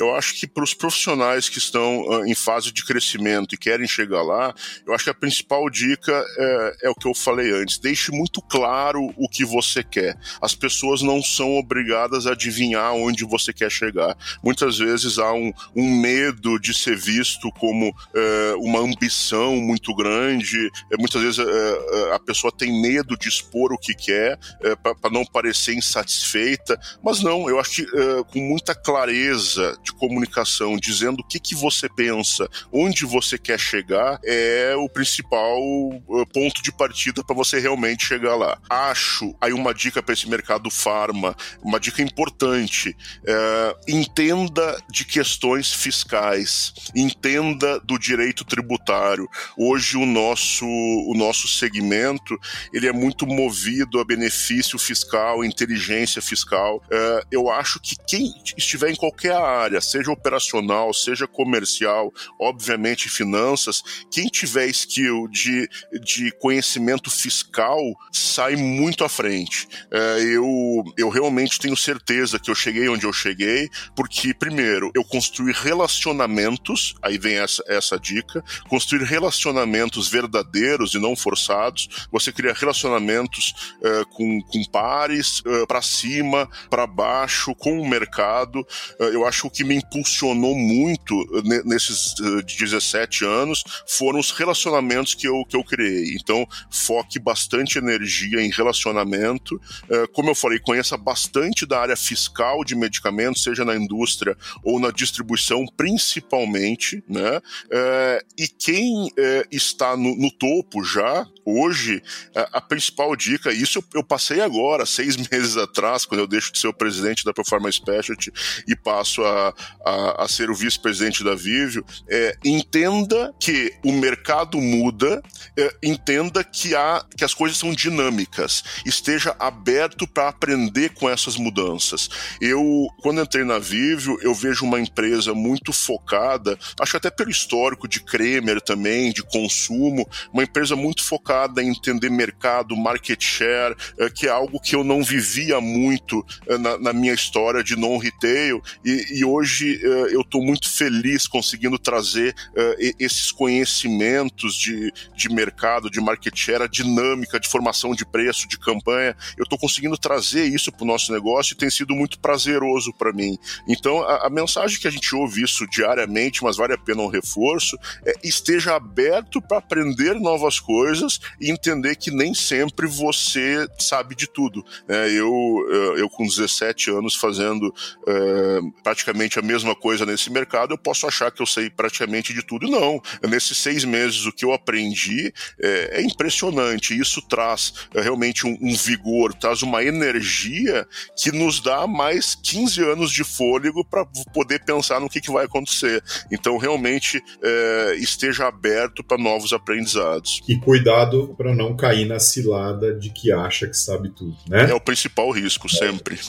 Eu acho que para os profissionais que estão em fase de crescimento e querem chegar lá, eu acho que a principal dica é o que eu falei antes: deixe muito claro o que você quer. As pessoas não são obrigadas a adivinhar onde você quer chegar. Muitas vezes há um medo de ser visto como uma ambição muito grande. Muitas vezes a pessoa tem medo de expor o que quer para não parecer insatisfeita, mas não, eu acho que com muita clareza de comunicação, dizendo o que você pensa, onde você quer chegar, é o principal ponto de partida para você realmente chegar lá. Acho, aí uma dica para esse mercado farma, uma dica importante: entenda de questões fiscais, entenda do direito tributário. Hoje o nosso segmento, ele é muito movido a benefício fiscal, inteligência fiscal. Eu acho que quem estiver em qualquer área, seja operacional, seja comercial, obviamente finanças, quem tiver skill de conhecimento fiscal sai muito à frente. Eu realmente tenho certeza que eu cheguei onde eu cheguei, porque, primeiro, eu construí relacionamentos, aí vem essa dica: construir relacionamentos verdadeiros e não forçados. Você cria relacionamentos com pares, para cima, para baixo, com o mercado. Eu acho que o que me impulsionou muito nesses 17 anos foram os relacionamentos que eu criei. Então, foque bastante energia em relacionamento. Como eu falei, conheça bastante da área fiscal de medicamentos, seja na indústria ou na distribuição, principalmente, né? E quem está no topo já, hoje, a principal dica, isso eu passei agora, 6 meses atrás, quando eu deixo de ser o presidente da Profarma Specialty e passo a ser o vice-presidente da Vivio, entenda que o mercado muda, entenda que as coisas são dinâmicas, esteja aberto para aprender com essas mudanças. Quando entrei na Vivio, eu vejo uma empresa muito focada, acho até pelo histórico de Kremer também, de consumo, uma empresa muito focada em entender mercado, market share, que é algo que eu não vivia muito na minha história de non-retail, e hoje eu estou muito feliz conseguindo trazer esses conhecimentos de mercado, de market share, a dinâmica de formação de preço, de campanha. Eu estou conseguindo trazer isso para o nosso negócio e tem sido muito prazeroso para mim. Então, a mensagem que a gente ouve isso diariamente, mas vale a pena um reforço, esteja aberto para aprender novas coisas e entender que nem sempre você sabe de tudo. Eu com 17 anos fazendo praticamente a mesma coisa nesse mercado, eu posso achar que eu sei praticamente de tudo. Não, nesses 6 meses o que eu aprendi é impressionante. Isso traz realmente um vigor, traz uma energia que nos dá mais 15 anos de fôlego para poder pensar no que vai acontecer. Então, realmente, esteja aberto para novos aprendizados. E cuidado para não cair na cilada de que acha que sabe tudo, né? É o principal risco, sempre.